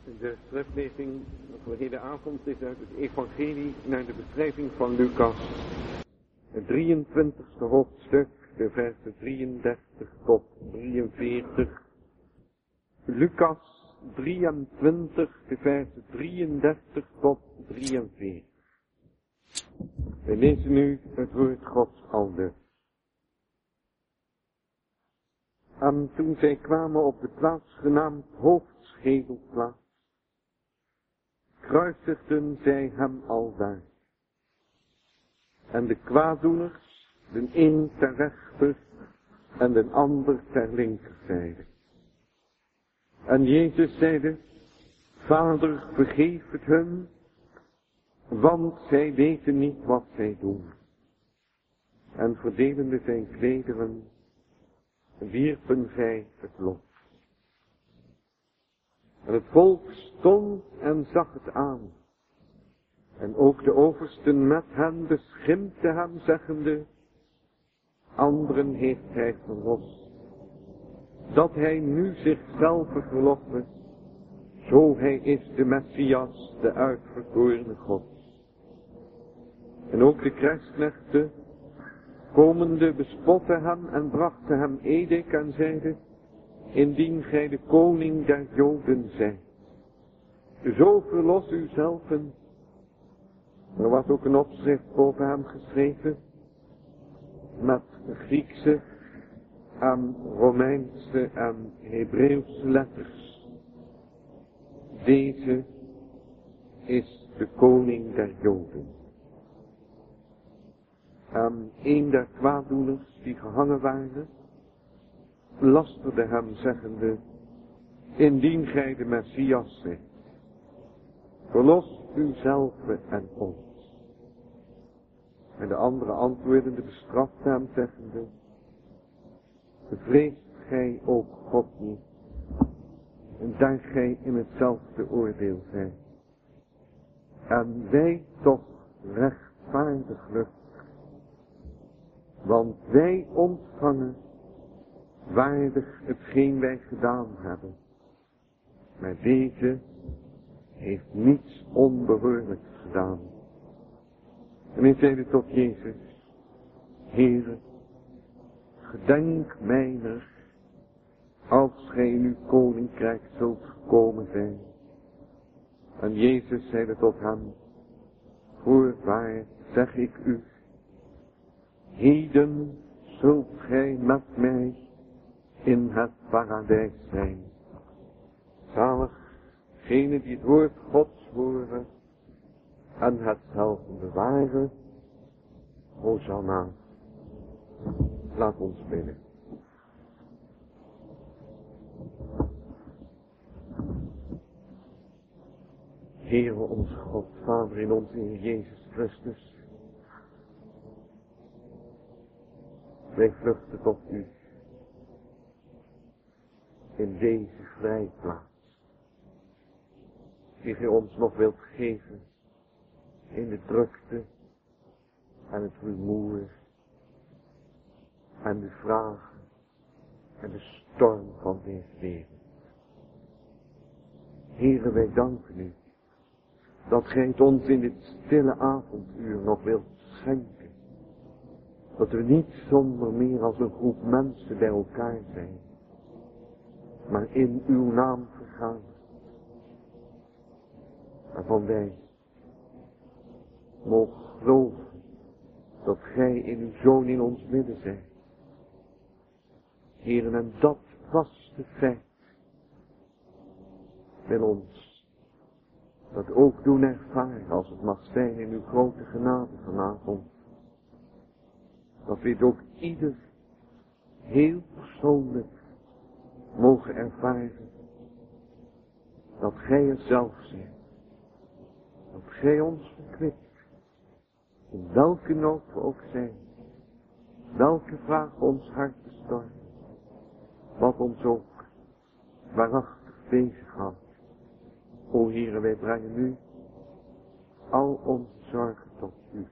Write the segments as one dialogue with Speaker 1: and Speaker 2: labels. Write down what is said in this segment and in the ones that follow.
Speaker 1: De schriftlezing voor hedenavond is uit het evangelie naar de beschrijving van Lucas. Het 23e hoofdstuk, de versen 33 tot 43. Lucas 23, de versen 33 tot 43. We lezen nu het woord Gods aldus. En toen zij kwamen op de plaats genaamd Hoofdschedelplaats, kruisigden zij hem aldaar. En de kwaaddoeners, de een ter rechter en de ander ter linkerzijde. En Jezus zeide, Vader, vergeef het hun, want zij weten niet wat zij doen. En verdelende zijn klederen, wierpen zij het lot. En het volk stond en zag het aan. En ook de oversten met hen beschimpten hem, zeggende, anderen heeft hij verlost, dat hij nu zichzelf verlossen, zo hij is de Messias, de uitverkorene God. En ook de krijgsknechten, komende, bespotten hem en brachten hem edik en zeiden, indien gij de koning der Joden zijt, zo verlos u zelven. Er was ook een opschrift boven hem geschreven, met Griekse en Romeinse en Hebreeuwse letters. Deze is de koning der Joden. En een der kwaaddoeners die gehangen waren, lasterde hem, zeggende, indien gij de Messias zijt, verlos uzelf en ons. En de andere antwoordende bestrafte hem, zeggende, bevreest gij ook God niet, en daar gij in hetzelfde oordeel zijt. En wij toch rechtvaardiglijk, want wij ontvangen waardig hetgeen wij gedaan hebben. Maar deze heeft niets onbehoorlijks gedaan. En hij zeide tot Jezus, Heere, gedenk mijner, als gij in uw koninkrijk zult gekomen zijn. En Jezus zeide tot hem, voorwaar zeg ik u, heden zult gij met mij in het paradijs zijn. Zalig genen die het woord Gods horen en hetzelfde bewaren. Hosanna. Laat ons bidden. Heere onze God, Vader in onze Heer Jezus Christus. Wij vluchten tot u in deze vrijplaats, die gij ons nog wilt geven in de drukte en het rumoer en de vragen en de storm van deze wereld. Heere, wij danken u dat gij het ons in dit stille avonduur nog wilt schenken. Dat we niet zonder meer als een groep mensen bij elkaar zijn, maar in uw naam vergaan. Waarvan wij mogen geloven dat gij in uw Zoon in ons midden zijt. Heren, en dat vaste feit wil ons dat ook doen ervaren, als het mag zijn in uw grote genade vanavond. Dat we het ook ieder heel persoonlijk mogen ervaren. Dat gij er zelf zijt. Dat gij ons verkwikt. In welke nood we ook zijn. Welke vraag ons hart bestormt. Wat ons ook waarachtig bezighoudt. O Heere, wij brengen nu al onze zorgen tot u.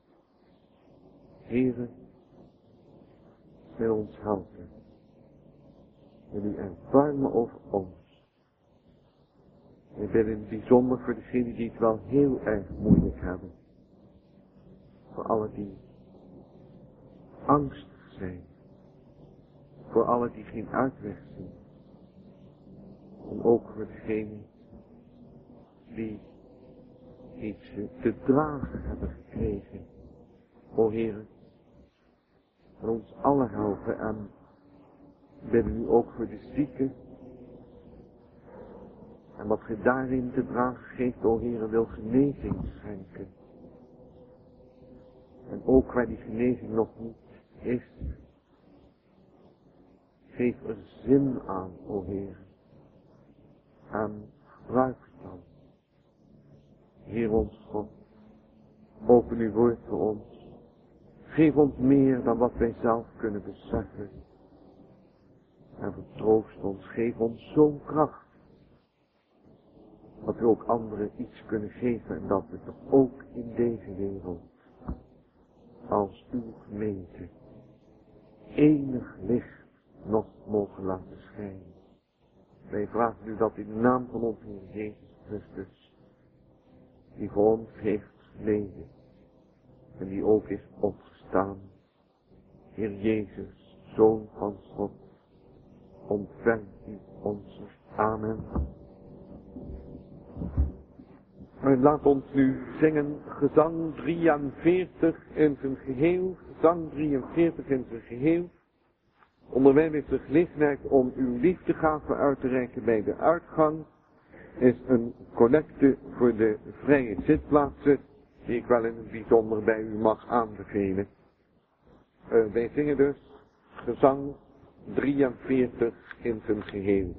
Speaker 1: Heere, wil ons helpen. Wil u erbarmen over ons. Wil We bidden in het bijzonder voor degenen die het wel heel erg moeilijk hebben. Voor alle die angstig zijn. Voor alle die geen uitweg zien. En ook voor degenen die iets te dragen hebben gekregen. O Heer, en ons allen helpen en bidden u ook voor de zieken. En wat ge daarin te dragen geeft, o Heer, wil genezing schenken. En ook waar die genezing nog niet is, geef er zin aan, o Heer. En gebruik het dan. Heer ons God, open uw woord voor ons. Geef ons meer dan wat wij zelf kunnen beseffen. En vertroost ons, geef ons zo'n kracht. Dat we ook anderen iets kunnen geven en dat we toch ook in deze wereld, als uw gemeente, enig licht nog mogen laten schijnen. Wij vragen u dat in de naam van onze Heer Jezus Christus, die voor ons heeft geleden en die ook is opgestaan, Heer Jezus, Zoon van God, ontfermt u ons. Amen. En laat ons nu zingen gezang 43 in zijn geheel, gezang 43 in zijn geheel. Onderwijl is de gelegenheid om uw liefdegave uit te reiken bij de uitgang, is een collecte voor de vrije zitplaatsen, die ik wel in het bijzonder bij u mag aanbevelen. Wij zingen dus gezang 43 in zijn geheel.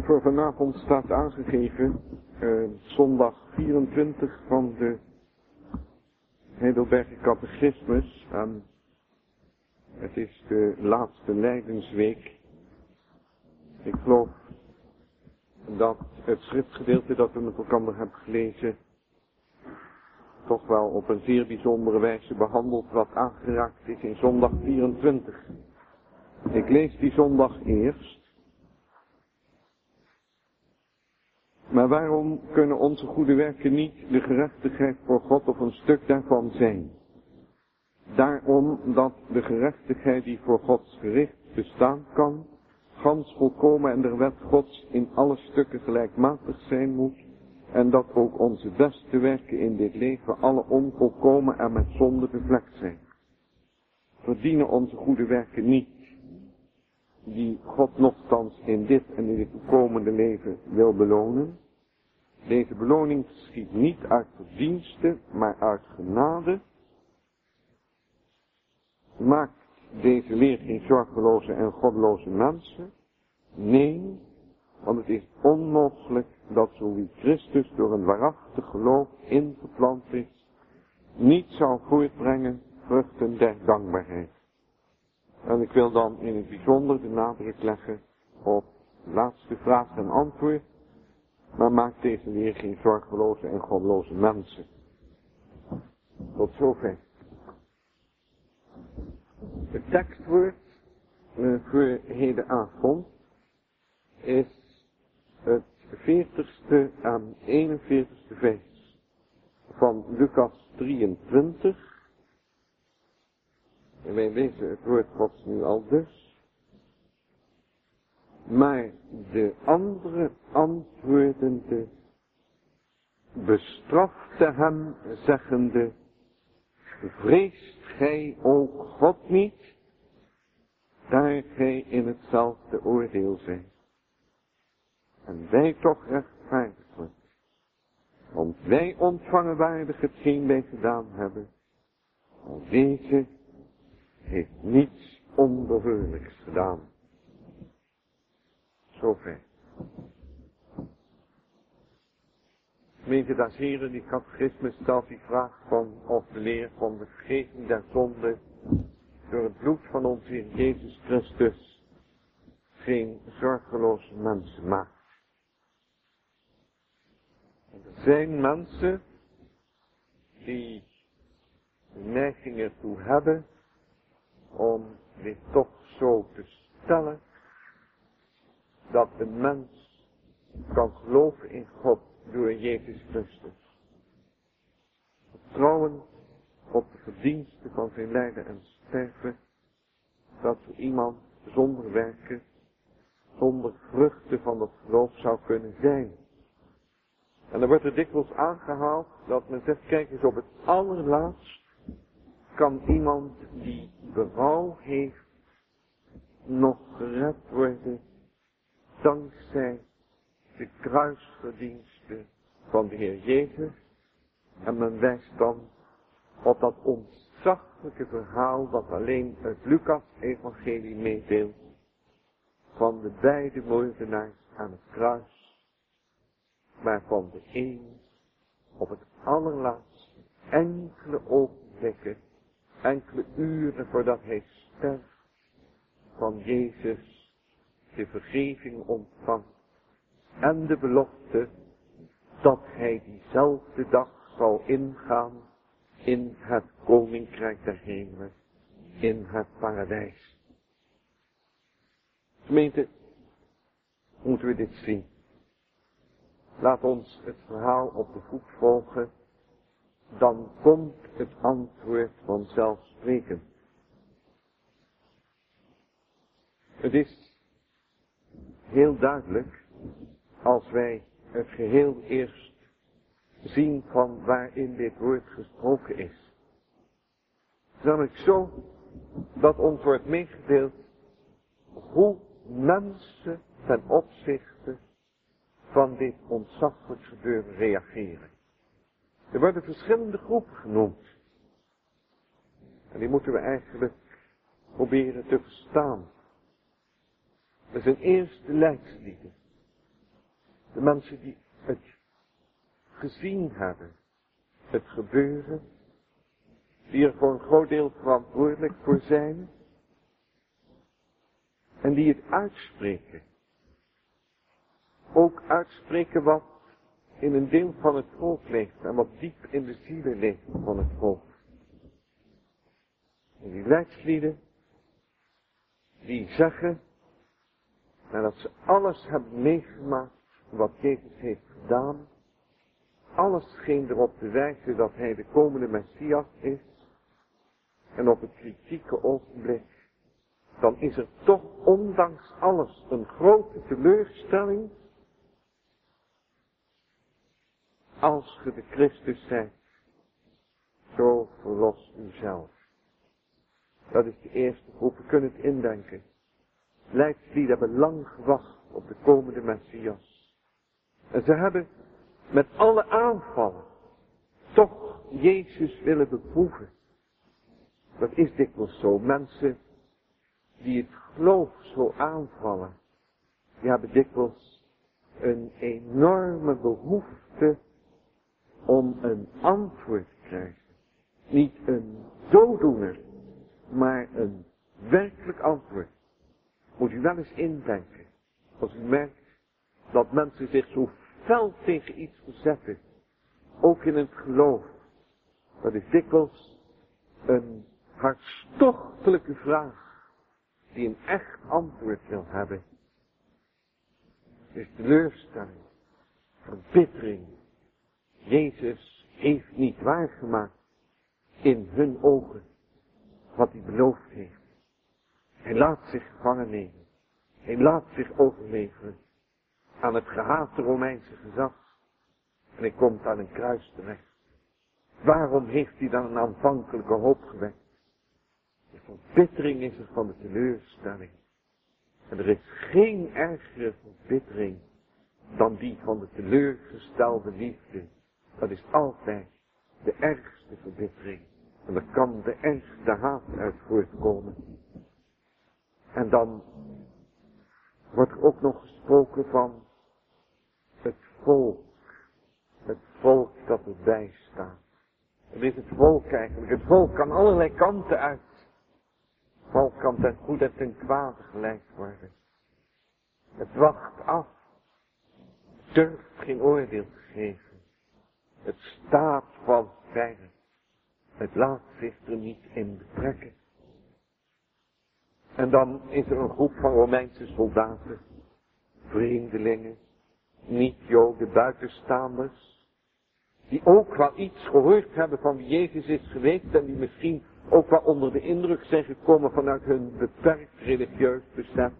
Speaker 1: voor vanavond staat aangegeven zondag 24 van de Heidelberger Catechismus. En het is de laatste lijdensweek. Ik geloof dat het schriftgedeelte dat we met elkaar hebben gelezen toch wel op een zeer bijzondere wijze behandeld wat aangeraakt is in zondag 24. Ik lees die zondag eerst. Maar waarom kunnen onze goede werken niet de gerechtigheid voor God of een stuk daarvan zijn? Daarom dat de gerechtigheid die voor Gods gericht bestaan kan, gans volkomen en de wet Gods in alle stukken gelijkmatig zijn moet, en dat ook onze beste werken in dit leven alle onvolkomen en met zonde bevlekt zijn. Verdienen onze goede werken niet, die God nochtans in dit en in het toekomende leven wil belonen. Deze beloning schiet niet uit verdienste, maar uit genade. Maakt deze leer geen zorgeloze en goddeloze mensen? Nee, want het is onmogelijk dat zo wie Christus door een waarachtig geloof ingeplant is, niet zou voortbrengen vruchten der dankbaarheid. En ik wil dan in het bijzonder de nadruk leggen op de laatste vraag en antwoord. Maar maakt deze leer geen zorgeloze en goddeloze mensen. Tot zover. Het tekstwoord voor hedenavond is het 40ste en 41ste vers van Lucas 23. En wij lezen het woord Gods nu al dus. Maar de andere antwoordende bestrafte hem, zeggende, vreest gij ook God niet, daar gij in hetzelfde oordeel zijt. En wij toch rechtvaardiglijk, want wij ontvangen waardig hetgeen wij gedaan hebben, al deze heeft niets onbehoorlijks gedaan. Zover. Gemeente des Heren, die catechismus stelt die vraag van of de leer van de vergeving der zonde door het bloed van onze Heer Jezus Christus geen zorgeloze mensen maakt. En er zijn mensen die de neiging ertoe hebben om dit toch zo te stellen, dat de mens kan geloven in God door Jezus Christus. Vertrouwen op de verdiensten van zijn lijden en sterven, dat voor iemand zonder werken, zonder vruchten van het geloof zou kunnen zijn. En dan wordt er dikwijls aangehaald dat men zegt, kijk eens, op het allerlaatst kan iemand die berouw heeft nog gered worden dankzij de kruisverdiensten van de Heer Jezus. En men wijst dan op dat ontzaglijke verhaal dat alleen het Lucas-evangelie meedeelt van de beide moordenaars aan het kruis, waarvan de een op het allerlaatst enkele ogenblikken, enkele uren voordat hij sterft, van Jezus de vergeving ontvangt en de belofte dat hij diezelfde dag zal ingaan in het koninkrijk der hemelen, in het paradijs. Gemeente, moeten we dit zien. Laat ons het verhaal op de voet volgen, dan komt het antwoord vanzelfsprekend. Het is heel duidelijk, als wij het geheel eerst zien van waarin dit woord gesproken is. Het is namelijk zo dat ons wordt meegedeeld hoe mensen ten opzichte van dit ontzaglijk gebeuren reageren. Er worden verschillende groepen genoemd. En die moeten we eigenlijk proberen te verstaan. Er zijn eerst de lijkslieden. De mensen die het gezien hebben, het gebeuren, die er voor een groot deel verantwoordelijk voor zijn, en die het uitspreken. Ook uitspreken wat in een deel van het volk leeft en wat diep in de zielen leeft van het volk. En die leidslieden, die zeggen, nadat ze alles hebben meegemaakt wat Jezus heeft gedaan, alles scheen erop te wijzen dat hij de komende Messias is, en op het kritieke ogenblik, dan is er toch ondanks alles een grote teleurstelling, als ge de Christus zijt, zo verlos uzelf. Dat is de eerste groep, we kunnen het indenken. Leidslieden hebben lang gewacht op de komende Messias. En ze hebben met alle aanvallen toch Jezus willen beproeven. Dat is dikwijls zo. Mensen die het geloof zo aanvallen, die hebben dikwijls een enorme behoefte om een antwoord te krijgen. Niet een dooddoener, maar een werkelijk antwoord. Moet u wel eens indenken, als u merkt dat mensen zich zo fel tegen iets verzetten, ook in het geloof. Dat is dikwijls een hartstochtelijke vraag, die een echt antwoord wil hebben. Het is teleurstelling, verbittering. Jezus heeft niet waargemaakt in hun ogen wat hij beloofd heeft. Hij laat zich gevangen nemen. Hij laat zich overleveren aan het gehate Romeinse gezag. En hij komt aan een kruis terecht. Waarom heeft hij dan een aanvankelijke hoop gewekt? De verbittering is er van de teleurstelling. En er is geen ergere verbittering dan die van de teleurgestelde liefde. Dat is altijd de ergste verbittering. En er kan de ergste haat uit voortkomen. En dan wordt er ook nog gesproken van het volk. Het volk dat erbij staat. En is het volk eigenlijk? Het volk kan allerlei kanten uit. Het volk kan ten goede en ten kwade geleid worden. Het wacht af. Het durft geen oordeel te geven. Het staat van ver. Het laat zich er niet in betrekken. En dan is er een groep van Romeinse soldaten, vreemdelingen, niet-Joden, buitenstaanders, die ook wel iets gehoord hebben van wie Jezus is geweest en die misschien ook wel onder de indruk zijn gekomen vanuit hun beperkt religieus besef.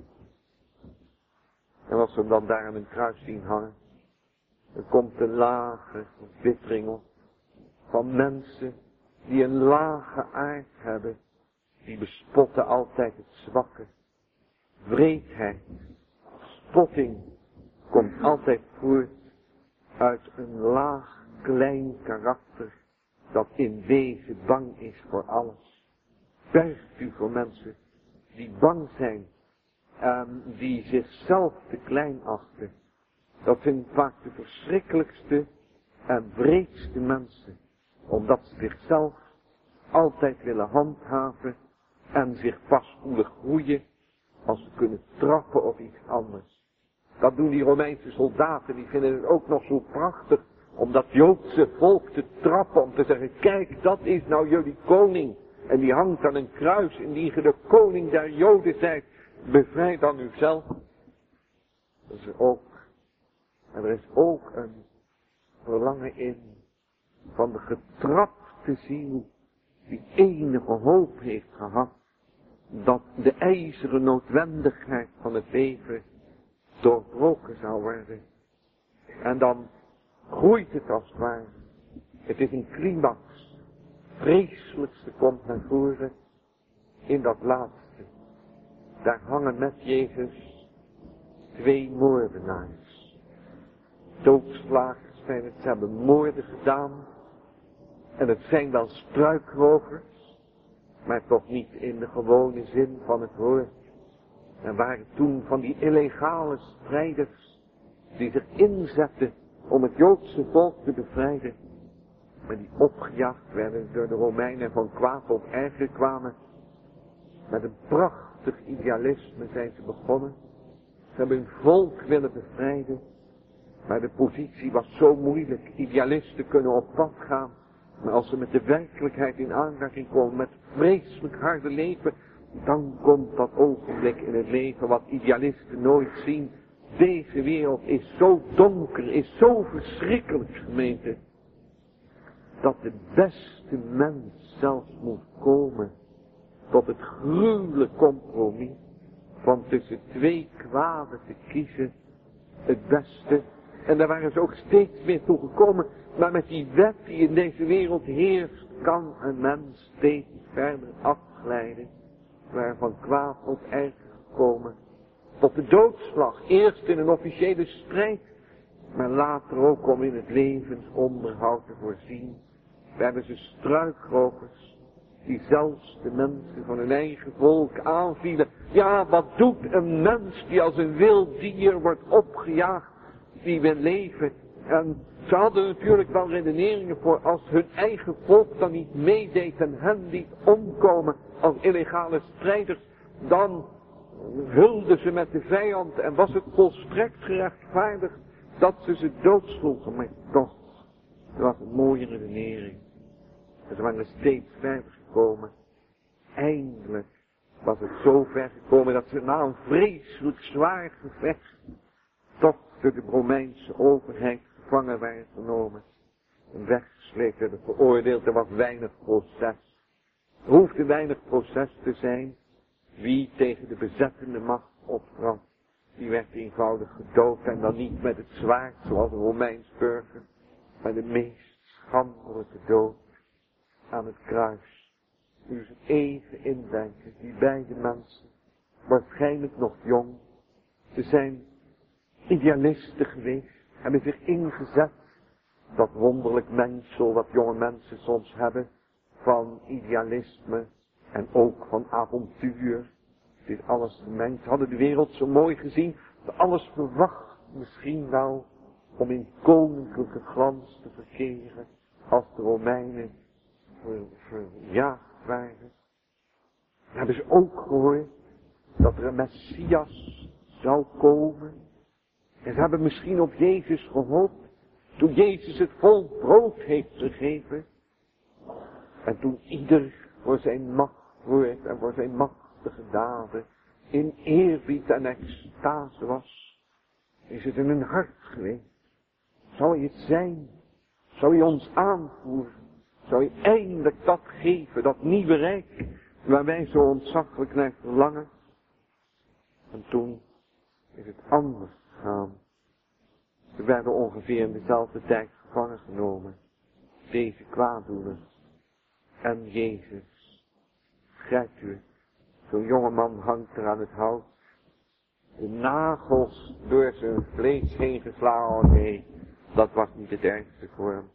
Speaker 1: En als ze hem dan daar aan een kruis zien hangen, dan komt een lage verbittering op van mensen die een lage aard hebben. Die bespotten altijd het zwakke. Wreedheid, spotting komt altijd voort uit een laag, klein karakter dat in wezen bang is voor alles. Bergt u voor mensen die bang zijn en die zichzelf te klein achten. Dat zijn vaak de verschrikkelijkste en wreedste mensen, omdat ze zichzelf altijd willen handhaven en zich pas voelen groeien als ze kunnen trappen op iets anders. Dat doen die Romeinse soldaten, die vinden het ook nog zo prachtig om dat Joodse volk te trappen, om te zeggen, kijk, dat is nou jullie koning. En die hangt aan een kruis, indien ge de koning der Joden zijt, bevrijd dan uzelf. Dat is er is ook een verlangen in van de getrapte ziel die enige hoop heeft gehad dat de ijzeren noodwendigheid van het leven doorbroken zou worden. En dan groeit het als het ware. Het is een climax. Vreselijkste komt naar voren in dat laatste. Daar hangen met Jezus 2 moordenaars. Doodslagers zijn het, ze hebben moorden gedaan. En het zijn wel struikrovers, maar toch niet in de gewone zin van het woord. Er waren toen van die illegale strijders die zich inzetten om het Joodse volk te bevrijden, maar die opgejaagd werden door de Romeinen en van kwaad op erger kwamen. Met een prachtig idealisme zijn ze begonnen. Ze hebben hun volk willen bevrijden, maar de positie was zo moeilijk. Idealisten kunnen op pad gaan, maar als ze met de werkelijkheid in aanraking komen, met vreselijk harde leven, dan komt dat ogenblik in het leven wat idealisten nooit zien. Deze wereld is zo donker, is zo verschrikkelijk, gemeente, dat de beste mens zelfs moet komen tot het gruwelijk compromis van tussen twee kwaden te kiezen, het beste. En daar waren ze ook steeds meer toe gekomen, maar met die wet die in deze wereld heerst, kan een mens steeds verder afglijden, waar van kwaad op erger gekomen, tot de doodslag, eerst in een officiële strijd, maar later ook om in het levensonderhoud te voorzien, werden ze struikrovers, die zelfs de mensen van hun eigen volk aanvielen. Ja, wat doet een mens die als een wild dier wordt opgejaagd, die wil leven? En ze hadden natuurlijk wel redeneringen voor, als hun eigen volk dan niet meedeed en hen liet omkomen als illegale strijders, dan hulden ze met de vijand en was het volstrekt gerechtvaardigd dat ze doodsloegen. Maar toch, er was een mooie redenering. En ze waren steeds verder gekomen. Eindelijk was het zo ver gekomen dat ze na een vreselijk zwaar gevecht toch door de Romeinse overheid gevangen werden genomen. En weggesleept werden, veroordeeld. Er was weinig proces. Er hoefde weinig proces te zijn. Wie tegen de bezettende macht optrad, die werd eenvoudig gedood. En dan niet met het zwaard zoals een Romeins burger, maar de meest schandelijke dood aan het kruis. U eens even indenken, die beide mensen, waarschijnlijk nog jong, ze zijn idealisten geweest, hebben zich ingezet, dat wonderlijk mengsel dat jonge mensen soms hebben, van idealisme en ook van avontuur. Dit alles gemengd, hadden de wereld zo mooi gezien, alles verwacht misschien wel om in koninklijke glans te verkeren, als de Romeinen verjaagd waren. Dan hebben ze ook gehoord dat er een Messias zou komen. En ze hebben misschien op Jezus gehoopt, toen Jezus het volk brood heeft gegeven. En toen ieder voor zijn machtwoord en voor zijn machtige daden in eerbied en extase was, is het in hun hart geweest. Zou hij het zijn? Zou hij ons aanvoeren? Zou hij eindelijk dat geven, dat nieuwe rijk, waar wij zo ontzaglijk naar verlangen? En toen is het anders gegaan. Ze werden ongeveer in dezelfde tijd gevangen genomen. Deze kwaaddoeners en Jezus. Begrijpt u het? Zo'n jongeman hangt er aan het hout. De nagels door zijn vlees heen geslagen. Oh nee, dat was niet het ergste voor hem.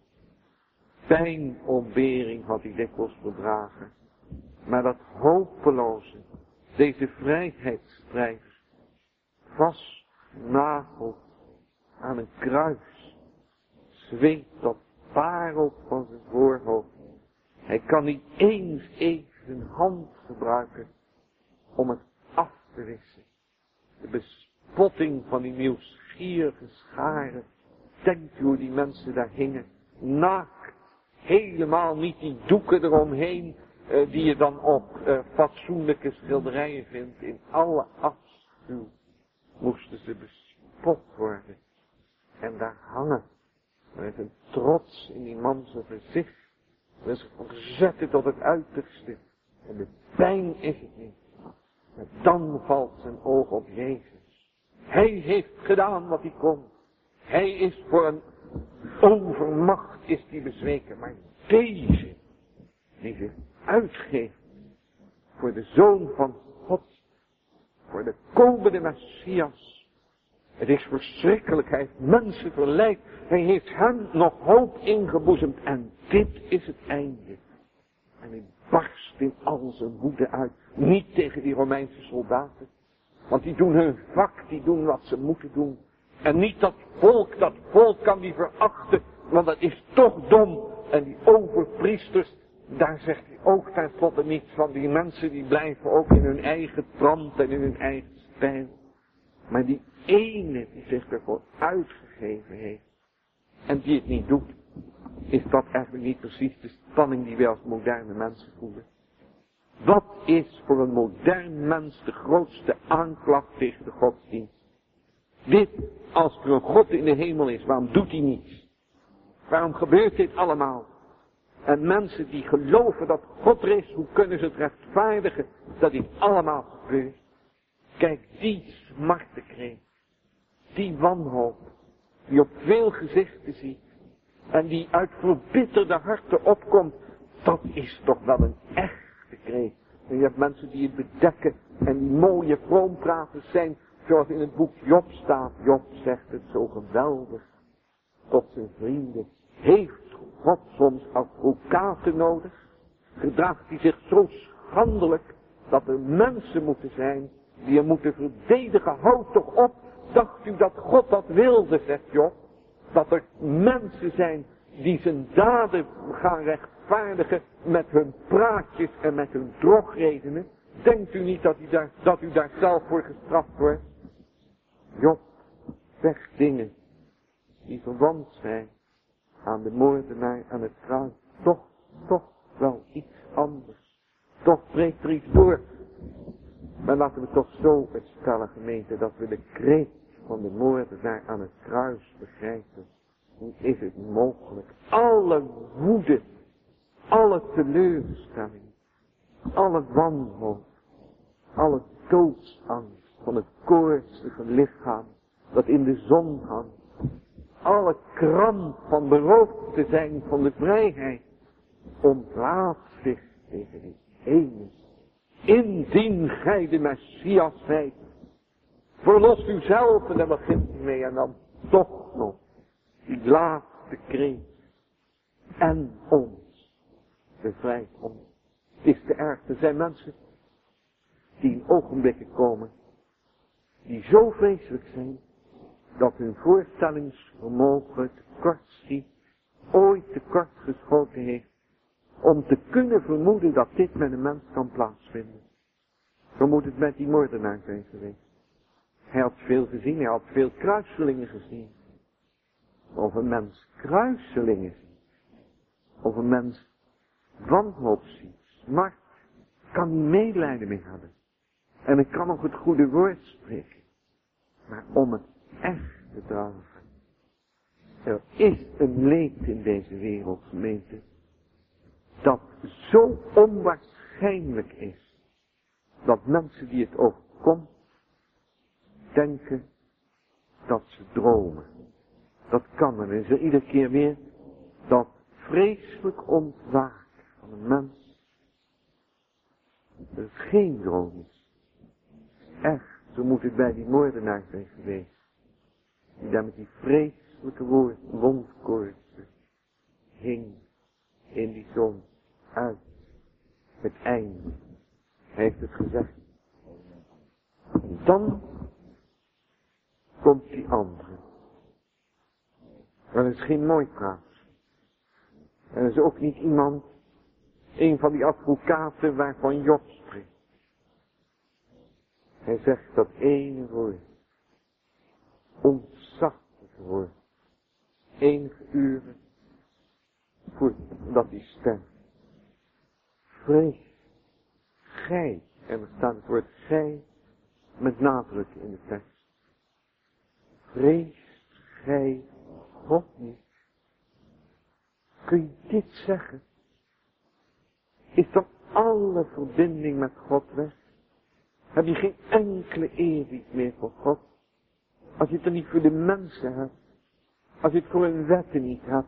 Speaker 1: Pijnontbering had hij dikwijls verdragen. Maar dat hopeloze, deze vrijheidsstrijd, vastgenageld aan een kruis, zweet dat parelt van zijn voorhoofd. Hij kan niet eens even zijn hand gebruiken om het af te wissen. De bespotting van die nieuwsgierige scharen. Denkt u hoe die mensen daar hingen, naakt, helemaal niet die doeken eromheen, die je dan op fatsoenlijke schilderijen vindt. In alle afschuw moesten ze bespot worden. En daar hangen, met een trots in die man zijn gezicht. En ze verzetten tot het uiterste. En de pijn is het niet. Maar dan valt zijn oog op Jezus. Hij heeft gedaan wat hij kon. Hij is voor een overmacht is die bezweken. Maar deze, die zich uitgeeft voor de Zoon van God, voor de komende Messias. Het is verschrikkelijk, hij heeft mensen verleid. Hij heeft hen nog hoop ingeboezemd. En dit is het einde. En hij barst in al zijn woede uit. Niet tegen die Romeinse soldaten. Want die doen hun vak, die doen wat ze moeten doen. En niet dat volk kan die verachten, want dat is toch dom. En die overpriesters, daar zegt hij ook tenslotte niets van. Die mensen die blijven ook in hun eigen trant en in hun eigen stijl. Maar die ene die zich ervoor uitgegeven heeft en die het niet doet, is dat eigenlijk niet precies de spanning die wij als moderne mensen voelen? Wat is voor een modern mens de grootste aanklacht tegen de godsdienst? Dit, als er een God in de hemel is, waarom doet hij niets? Waarom gebeurt dit allemaal? En mensen die geloven dat God er is, hoe kunnen ze het rechtvaardigen dat dit allemaal gebeurt? Kijk, die smartenkreet, die wanhoop, die op veel gezichten ziet, en die uit verbitterde harten opkomt, dat is toch wel een echte kreet. En je hebt mensen die het bedekken en die mooie vroompraters zijn, zoals in het boek Job staat. Job zegt het zo geweldig tot zijn vrienden. Heeft God soms advocaten nodig? Gedraagt hij zich zo schandelijk dat er mensen moeten zijn die hem moeten verdedigen? Houd toch op, dacht u dat God dat wilde, zegt Job? Dat er mensen zijn die zijn daden gaan rechtvaardigen met hun praatjes en met hun drogredenen? Denkt u niet dat u daar zelf voor gestraft wordt? Job zegt dingen die verwant zijn aan de moordenaar aan het kruis. Toch wel iets anders. Toch breekt er iets door. Maar laten we toch zo het stellen, gemeente, dat we de kreet van de moordenaar aan het kruis begrijpen. Hoe is het mogelijk? Alle woede, alle teleurstelling, alle wanhoop, alle doodsangst van het koortsige lichaam dat in de zon hangt. Alle kramp van beroofd te zijn van de vrijheid ontlaat zich tegen die ene. Indien gij de Messias zijt, verlos u zelf, en daar begint hij mee, en dan toch nog die laatste kreet. En ons, bevrijd ons. Het is te erg, er zijn mensen die in ogenblikken komen, die zo vreselijk zijn, dat hun voorstellingsvermogen tekortschiet, ooit tekortgeschoten heeft, om te kunnen vermoeden dat dit met een mens kan plaatsvinden. Zo moet het met die moordenaar zijn geweest. Hij had veel gezien, hij had veel kruiselingen gezien. Of een mens kruiselingen ziet, of een mens wanhoop ziet, smart, kan niet medelijden mee hebben. En ik kan nog het goede woord spreken. Maar om het echt te dragen. Er is een leed in deze wereld, gemeente, dat zo onwaarschijnlijk is, dat mensen die het overkomt, denken dat ze dromen. Dat kan er. Is er iedere keer weer dat vreselijk ontwaken van een mens. Dat het geen droom is. Echt, zo moet het bij die moordenaar zijn geweest. Die daar met die vreselijke wondkoortsen hing in die zon uit. Het einde. Hij heeft het gezegd. En dan komt die andere. Maar dat is geen mooi praat. En dat is ook niet iemand, een van die advocaten waarvan Job spreekt. Hij zegt dat ene woord, ontzaglijk woord, enige uren voordat hij sterft. Vrees, gij, en er staat het woord gij met nadruk in de tekst. Vrees gij God niet. Kun je dit zeggen? Is dan alle verbinding met God weg? Heb je geen enkele eerbied meer voor God? Als je het er niet voor de mensen hebt. Als je het voor hun wetten niet hebt.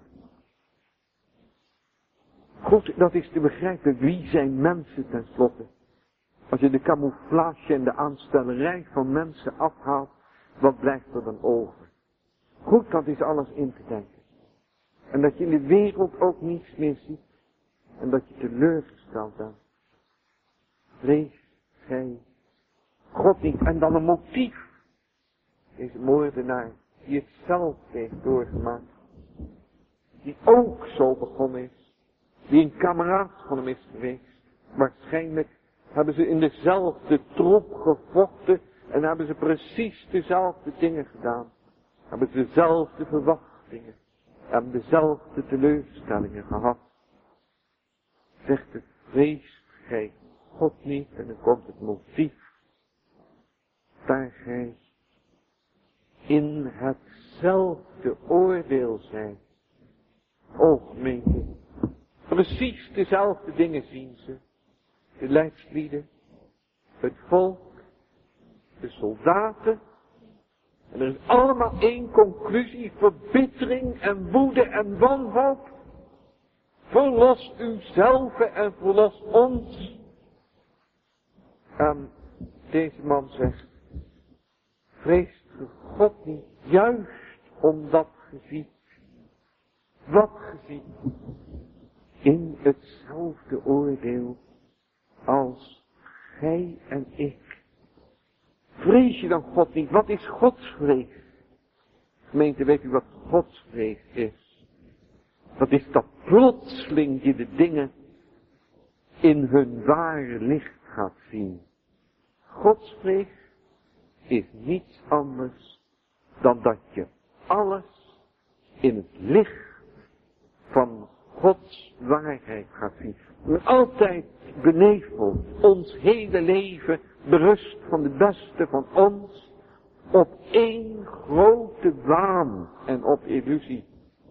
Speaker 1: Goed, dat is te begrijpen. Wie zijn mensen tenslotte? Als je de camouflage en de aanstellerij van mensen afhaalt, wat blijft er dan over? Goed, dat is alles in te denken. En dat je in de wereld ook niets meer ziet. En dat je teleurgesteld bent. Vrees gij God niet. En dan een motief. Deze moordenaar die het zelf heeft doorgemaakt. Die ook zo begonnen is. Die een kameraad van hem is geweest. Waarschijnlijk hebben ze in dezelfde troep gevochten en hebben ze precies dezelfde dingen gedaan. Hebben ze dezelfde verwachtingen en dezelfde teleurstellingen gehad. Zegt het, vreest gij God niet, en dan komt het motief. Daar gij in hetzelfde oordeel zijt. O gemeente, precies dezelfde dingen zien ze. De leidslieden, het volk, de soldaten. En er is allemaal één conclusie, verbittering en woede en wanhoop. Verlos uzelf en verlos ons. En deze man zegt, vreest ge God niet, juist omdat ge ziet, wat ge ziet, in hetzelfde oordeel als gij en ik. Vrees je dan God niet? Wat is godsvrees? Gemeente, weet u wat godsvrees is? Dat is dat plotseling je de dingen in hun ware licht gaat zien. Godsvrees is niets anders dan dat je alles in het licht van Gods waarheid gaat zien. We altijd beneveld, ons hele leven berust van de beste van ons op één grote waan en op illusie.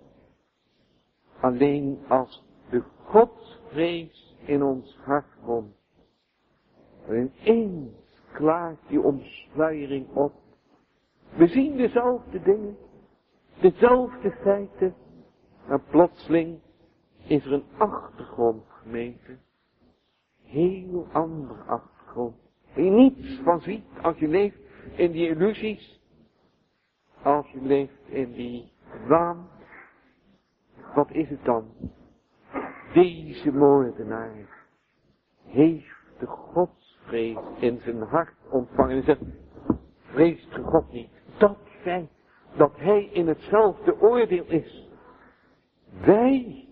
Speaker 1: Alleen als de godsvrees in ons hart komt, en ineens klaart die omsluiering op. We zien dezelfde dingen, dezelfde feiten, en plotseling is er een achtergrond, gemeente. Heel andere achtergrond. Waar je niets van ziet als je leeft in die illusies. Als je leeft in die waan. Wat is het dan? Deze moordenaar heeft de godsvrees in zijn hart ontvangen. En zegt, vreest ge God niet. Dat feit dat hij in hetzelfde oordeel is. Wij,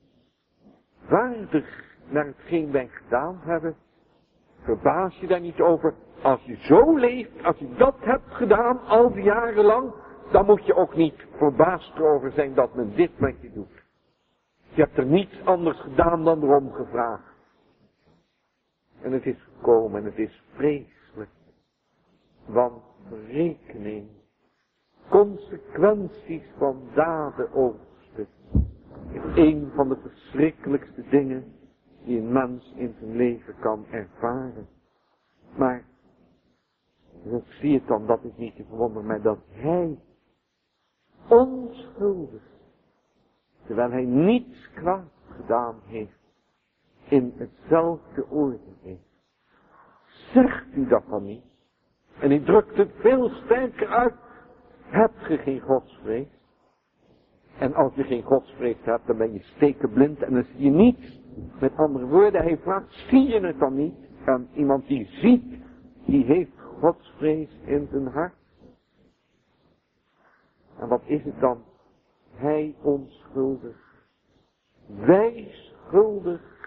Speaker 1: waardig naar hetgeen wij gedaan hebben, verbaas je daar niet over. Als je zo leeft, als je dat hebt gedaan al die jaren lang, dan moet je ook niet verbaasd erover zijn dat men dit met je doet. Je hebt er niets anders gedaan dan erom gevraagd. En het is gekomen en het is vreselijk. Want rekening, consequenties van daden oogsten, is een van de verschrikkelijkste dingen die een mens in zijn leven kan ervaren. Maar, ik zie het dan, dat is niet te verwonderen, maar dat hij onschuldig, terwijl hij niets kwaad gedaan heeft, in hetzelfde oordeel is. Zegt u dat dan niet? En hij drukt het veel sterker uit. Hebt je geen godsvrees? En als je geen godsvrees hebt, dan ben je stekenblind en dan zie je niets. Met andere woorden, hij vraagt, zie je het dan niet? En iemand die ziet, die heeft godsvrees in zijn hart. En wat is het dan? Hij onschuldig. Wij schuldig.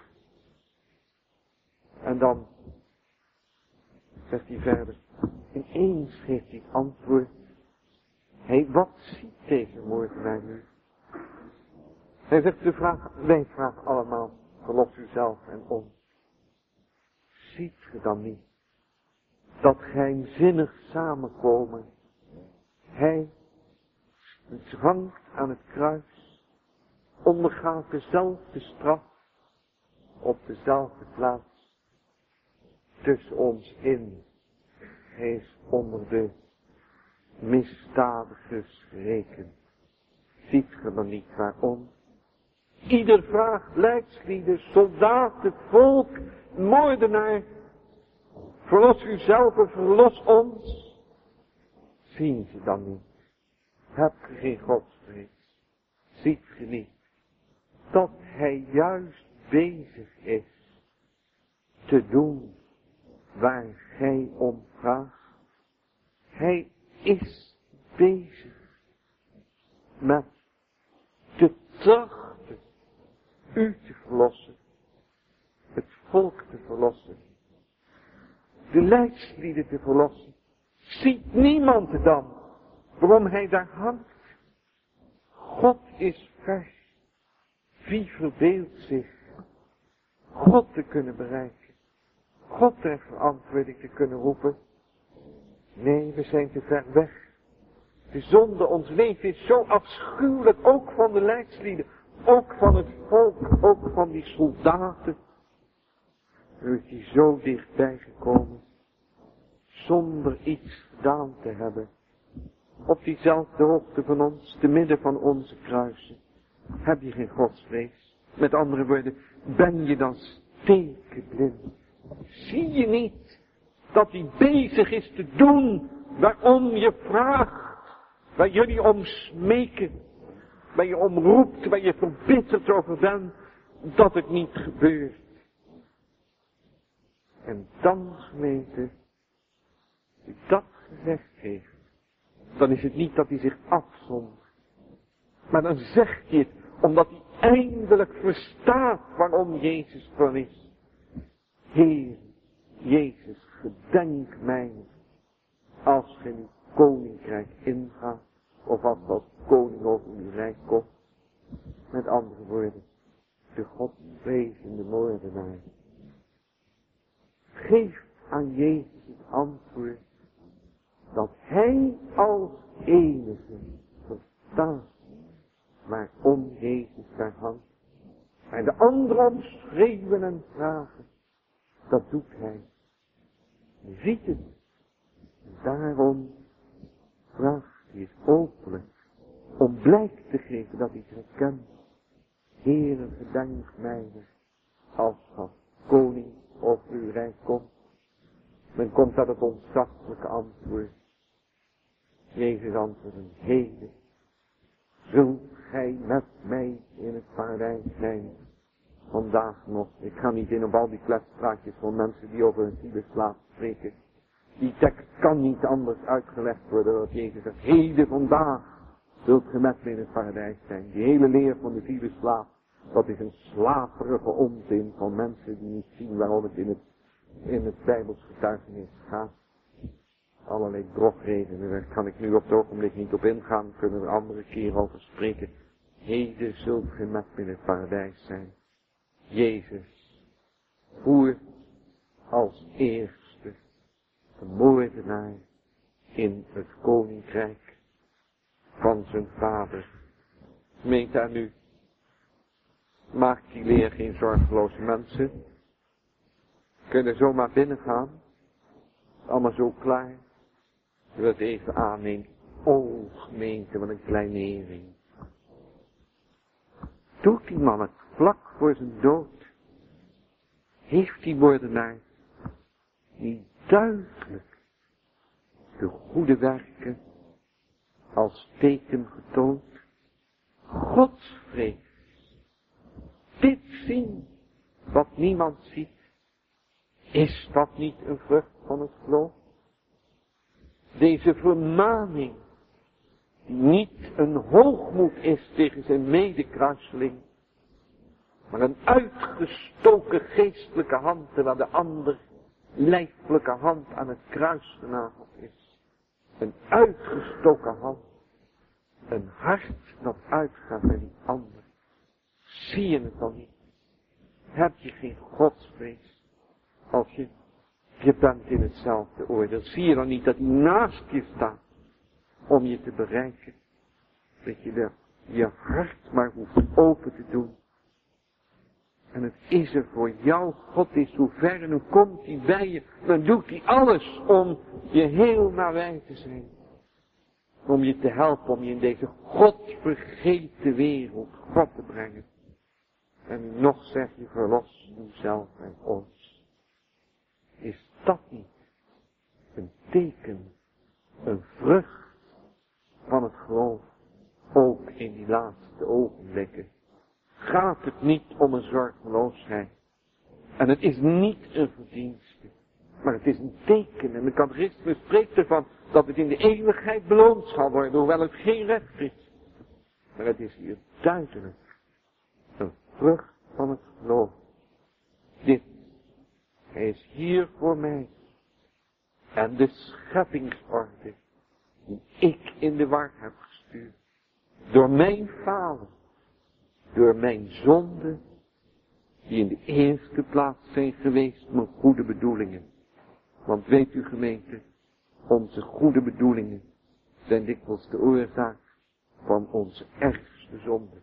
Speaker 1: En dan zegt hij verder, ineens geeft hij het antwoord. Wat ziet deze moordenaar nu? Hij zegt, wij vragen allemaal, verlos uzelf en ons. Ziet ge dan niet, dat geheimzinnig samenkomen, hij hangt aan het kruis, ondergaat dezelfde straf, op dezelfde plaats, tussen ons in. Hij is onder de misdadigen gerekend. Ziet ge dan niet waarom? Ieder vraagt, leidslieden, soldaten, volk, moordenaar, verlos uzelf en verlos ons. Zien ze dan niet? Hebt ge geen godsvrees? Ziet ge niet dat hij juist bezig is te doen waar gij om vraagt? Hij is bezig met te trachten u te verlossen, het volk te verlossen, de leidslieden te verlossen. Ziet niemand het dan, waarom hij daar hangt? God is ver. Wie verbeeldt zich God te kunnen bereiken, God ter verantwoording te kunnen roepen? Nee, we zijn te ver weg. De zonde, ons leven is zo afschuwelijk, ook van de leidslieden, ook van het volk, ook van die soldaten. Nu is die zo dichtbij gekomen, zonder iets gedaan te hebben. Op diezelfde hoogte van ons, te midden van onze kruisen, heb je geen godsvrees. Met andere woorden, ben je dan stekenblind? Zie je niet dat hij bezig is te doen waarom je vraagt, waar jullie om smeken, waar je om roept, waar je verbitterd over bent, dat het niet gebeurt? En dan, gemeente, die dat gezegd heeft, dan is het niet dat hij zich afzondert, maar dan zegt hij het omdat hij eindelijk verstaat waarom Jezus er is. Heer Jezus, gedenk mij als ge in uw koninkrijk ingaat, of als koning over uw rijk komt. Met andere woorden, de Godvrezende moordenaar geeft aan Jezus het antwoord dat hij als enige verstaat waarom Jezus daar hangt. En de anderen om schreeuwen en vragen, dat doet hij. Je ziet het. Daarom vraagt hij het openlijk, om blijk te geven dat hij het herkent. Heere, gedenk mij als koning over uw rijk komt. Men komt uit het ontzaglijke antwoord. Jezus antwoordde, heden zult gij met mij in het paradijs zijn. Vandaag nog. Ik ga niet in op al die kletstraatjes van mensen die over een zieleslaap spreken. Die tekst kan niet anders uitgelegd worden dan dat Jezus zegt, heden vandaag zult gij met mij in het paradijs zijn. Die hele leer van de zieleslaap, dat is een slaperige onzin van mensen die niet zien waarom het in het Bijbels getuigenis gaat. Allerlei drogredenen, daar kan ik nu op het ogenblik niet op ingaan, kunnen we andere keer over spreken. Heden zult gij met mij in het paradijs zijn. Jezus voert als eerste de moordenaar in het koninkrijk van zijn vader. Meent aan nu, maakt die leer geen zorgeloze mensen. Kunnen zomaar binnengaan, allemaal zo klaar. Je wilt even aannemen, o gemeente, wat een kleinering. Doet die man het vlak voor zijn dood? Heeft die moordenaar niet duidelijk de goede werken als teken getoond? Godsvrees. Dit zien wat niemand ziet. Is dat niet een vrucht van het geloof? Deze vermaning, die niet een hoogmoed is tegen zijn medekruiseling, maar een uitgestoken geestelijke hand, terwijl de ander lijfelijke hand aan het kruis genageld is. Een uitgestoken hand, een hart dat uitgaat naar die ander. Zie je het dan niet? Heb je geen godsvrees als je bent in hetzelfde oordeel? Zie je dan niet dat hij naast je staat om je te bereiken? Dat je je hart maar hoeft open te doen. En het is er voor jou. God is zo ver en dan komt hij bij je. Dan doet hij alles om je heel nabij te zijn. Om je te helpen, om je in deze godvergeten wereld God te brengen. En nog zeg je, verlos uzelf en ons. Is dat niet een teken, een vrucht van het geloof, ook in die laatste ogenblikken? Gaat het niet om een zorgeloosheid? En het is niet een verdienste, maar het is een teken. En de catechisme spreekt ervan dat het in de eeuwigheid beloond zal worden, hoewel het geen recht is. Maar het is hier duidelijk een vrucht van het geloof. Dit, hij is hier voor mij. En de scheppingsorde die ik in de war heb gestuurd. Door mijn falen. Door mijn zonden. Die in de eerste plaats zijn geweest mijn goede bedoelingen. Want weet u gemeente, onze goede bedoelingen zijn dikwijls de oorzaak van onze ergste zonde.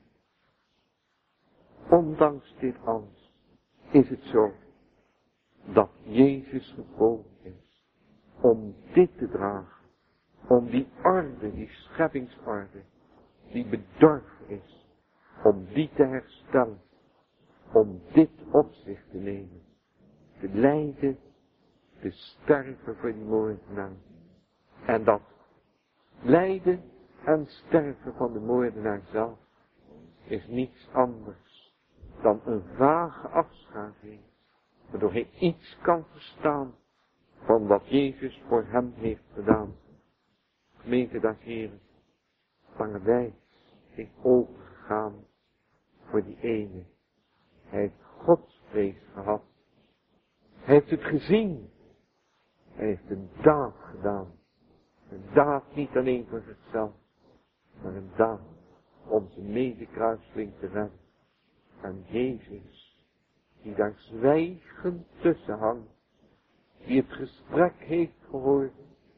Speaker 1: Ondanks dit alles is het zo dat Jezus gekomen is om dit te dragen. Om die orde, die scheppingsorde, die bedorven is, om die te herstellen. Om dit op zich te nemen. Te lijden, te sterven voor die moordenaar. En dat lijden en sterven van de moordenaar zelf is niets anders dan een vage afschaving, waardoor hij iets kan verstaan van wat Jezus voor hem heeft gedaan. Gemeente des Heren, paradijs is opengegaan voor die ene. Hij heeft godsvrees gehad. Hij heeft het gezien. Hij heeft een daad gedaan. Een daad niet alleen voor zichzelf, maar een daad om zijn medekruiseling te redden. En Jezus, die daar zwijgend tussen hangt, die het gesprek heeft gehoord,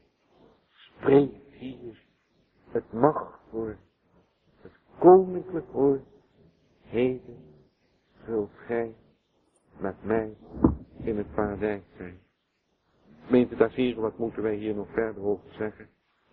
Speaker 1: spreekt hier het machtwoord, het koninklijk woord. Heden zult gij met mij in het paradijs zijn. Gemeente des Heren, wat moeten wij hier nog verder over zeggen?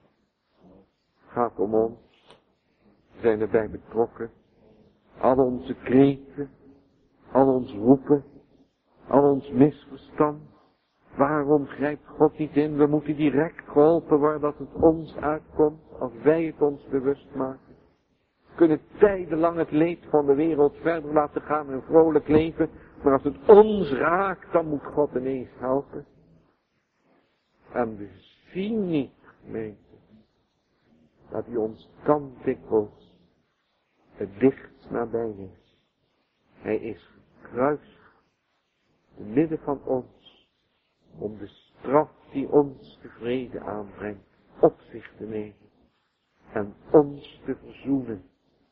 Speaker 1: Gaat om ons. We zijn erbij betrokken. Al onze kreten, al ons roepen, al ons misverstand. Waarom grijpt God niet in? We moeten direct geholpen worden dat het ons uitkomt, als wij het ons bewust maken. We kunnen tijdenlang het leed van de wereld verder laten gaan en vrolijk leven, maar als het ons raakt, dan moet God ineens helpen. En we zien niet, gemeente, dat hij ons dan dikwijls het dichtst nabij is. Hij is gekruisigd, te midden van ons, om de straf die ons de vrede aanbrengt, op zich te nemen. En ons te verzoenen,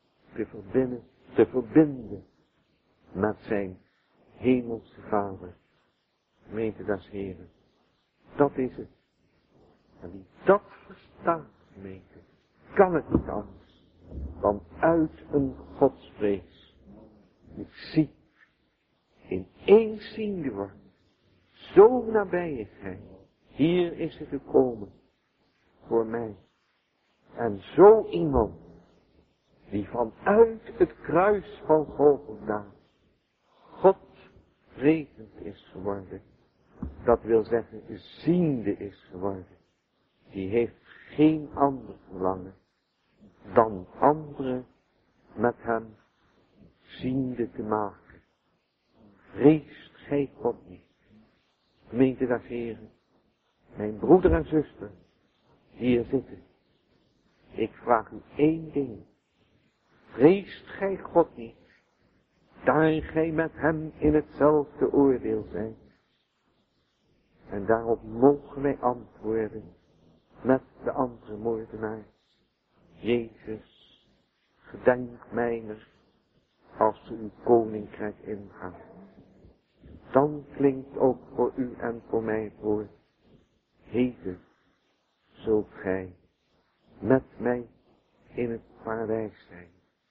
Speaker 1: te verbinden met zijn hemelse Vader. Gemeente des Heren, dat is het. En wie dat verstaat, gemeente, kan het niet anders dan uit een godsvrees. Die ziet, ineens ziende wordt. Zo nabij is hij. Hier is het gekomen. Voor mij. En zo iemand. Die vanuit het kruis van Golgotha. God vrezend is geworden. Dat wil zeggen, ziende is geworden. Die heeft geen ander verlangen. Dan anderen met hem ziende te maken. Vreest gij God niet. Gemeente des Heren, mijn broeder en zuster, die hier zitten. Ik vraag u één ding. Vreest gij God niet, daar gij met hem in hetzelfde oordeel zijt. En daarop mogen wij antwoorden met de andere moordenaars. Jezus, gedenk mijner als u uw koninkrijk ingaat. Dan klinkt ook voor u en voor mij het woord. Heden zult gij met mij in het paradijs zijn.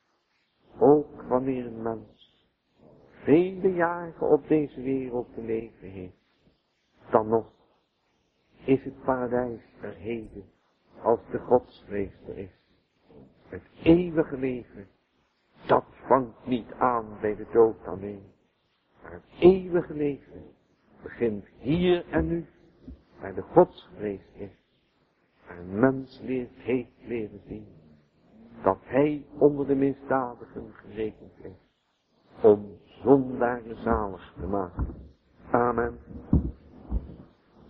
Speaker 1: Ook wanneer een mens vele jaren op deze wereld te leven heeft. Dan nog is het paradijs er heden als de godsvrees er is. Het eeuwige leven, dat vangt niet aan bij de dood alleen. Maar het eeuwige leven begint hier en nu, waar de godsvrees is. Waar een mens heeft leren zien dat hij onder de misdadigen gerekend is. Om zondaren zalig te maken. Amen.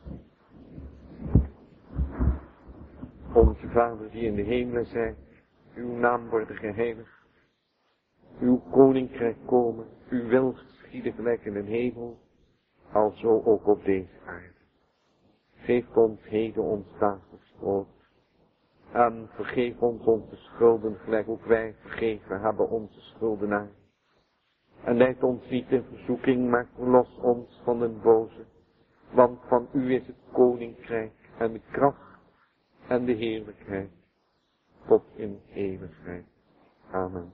Speaker 1: Onze Vader die in de hemelen zijt, Uw naam worden geheiligd. Uw koninkrijk komen. Uw wil geschieden gelijk in de hemel. Alzo ook op deze aarde. Geef ons heden ons dagelijks brood. En vergeef ons onze schulden gelijk ook wij vergeven hebben onze schuldenaar. En leid ons niet in verzoeking, maar verlos ons van den boze. Want van u is het koninkrijk en de kracht en de heerlijkheid tot in eeuwigheid. Amen.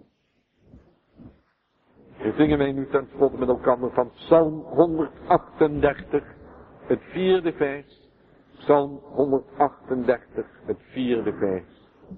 Speaker 1: Dan zingen wij nu ten slotte met elkaar van Psalm 138, het 4e vers. Psalm 138, het 4e vers.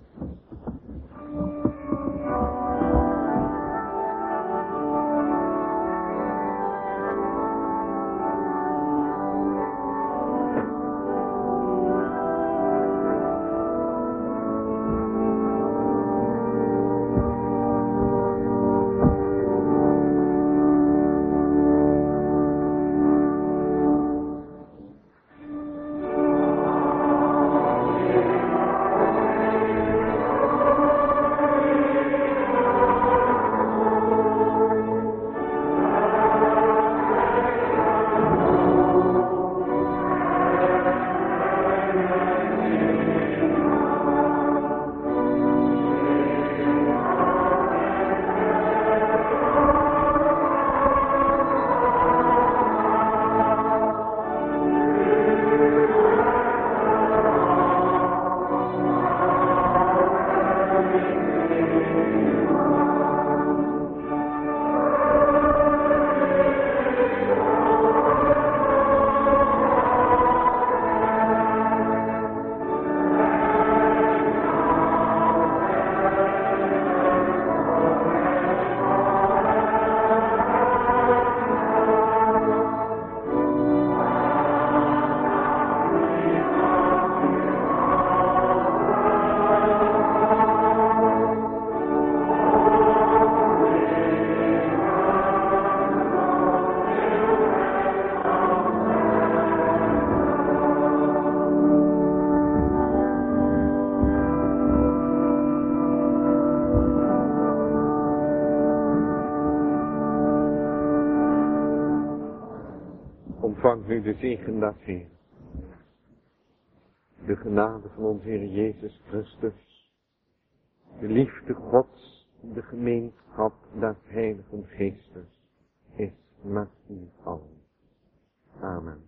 Speaker 1: Ontvang nu de zegen des Heeren. De genade van onze Heer Jezus Christus. De liefde Gods, de gemeenschap des Heiligen Geestes is met u allen. Amen.